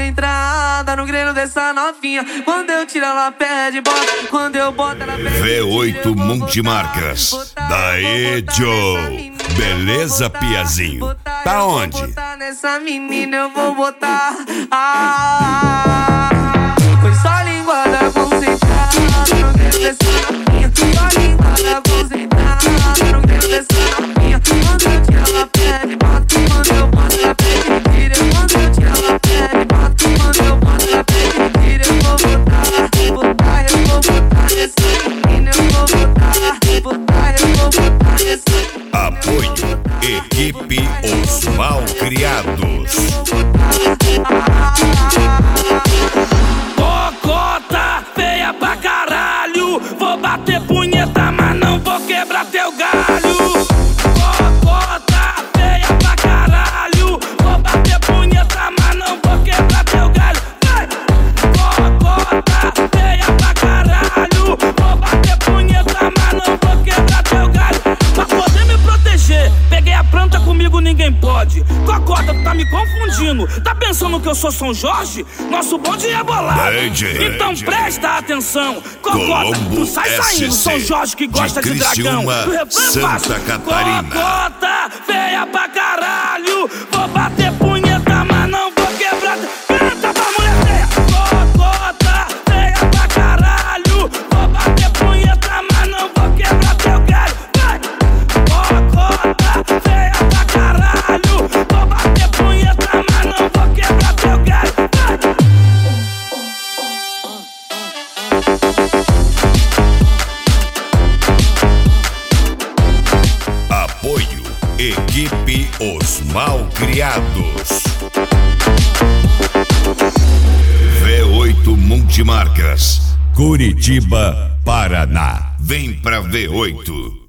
concentrada no grelo dessa novinha. Quando eu tiro ela pede bota, quando eu boto ela pede. V8 Multimarcas. Daí, Joe. Beleza, Piazinho? Tá onde? Eu vou botar nessa menina, eu vou botar. Foi só linguada concentrada no grelo dessa novinha. Só linguada concentrada no grelo dessa novinha. Quando eu tiro ela pede bota, quando eu boto ela pede tira. Quando eu tiro ela pede bota, quando eu boto ela pede tira. Eu vou botar, eu vou botar nessa menina, eu vou botar, eu vou botar nessa. Apoio Equipe Os Malcriados. Cocota feia pra caralho, vou bater punheta, mas não vou quebrar teu galho. Cocota feia pra caralho, vou bater punheta, mas não vou quebrar teu galho. Vai! Cocota feia pra caralho, vou bater punheta, mas não vou quebrar teu galho. Pra poder me proteger, peguei a planta, comigo ninguém pode. Cocota, tu tá me confundindo. Tá pensando que eu sou São Jorge? Nosso bonde é bolado. Então presta atenção. Cocota, tu sai saindo. São Jorge que gosta de dragão. Do refrão Santa Catarina. Cocota, feia pra caralho, vou bater punheta, mas não vou quebrar. Canta pra mulher feia. Cocota, feia pra caralho, vou bater punheta, mas não vou quebrar teu galho. Vai! Cocota, feia pra caralho, vou bater punheta, mas não vou quebrar teu galho. Vai! Apoio Equipe Os Malcriados. V8 Multimarcas. Curitiba, Paraná. Vem pra V8.